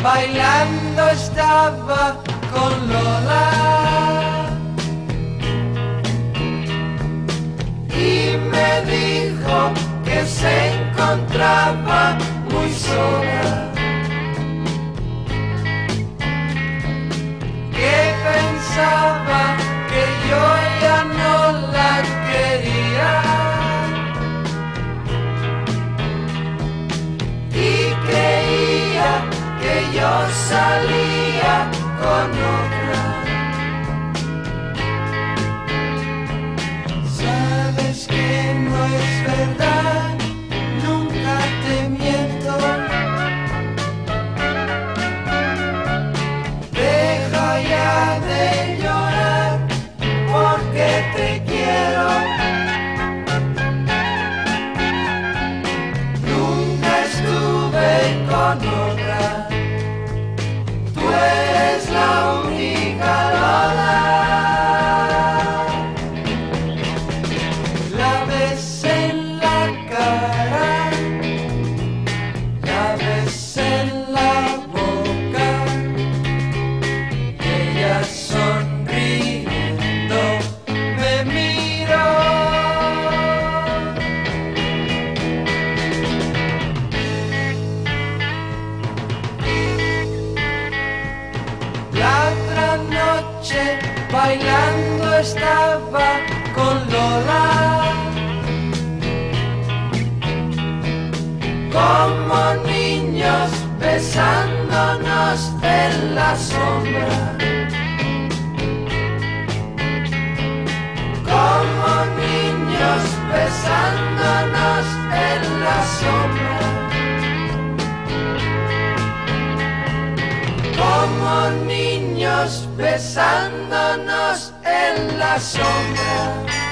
bailando estaba con Lola y me dijo que se encontraba muy sola, que pensaba que yo ya no la quería y creía que yo salía con otra. Sabes que no es verdad, nunca te miento. Deja ya de llorar porque te quiero. Nunca estuve con otra. Tú eres la única Lola. La ves en la cara, la ves en la boca, ella sonriendo me miró. La otra noche bailando estaba con Lola, como niños besándonos en la sombra, como niños besándonos en la sombra, como niños besándonos en la sombra.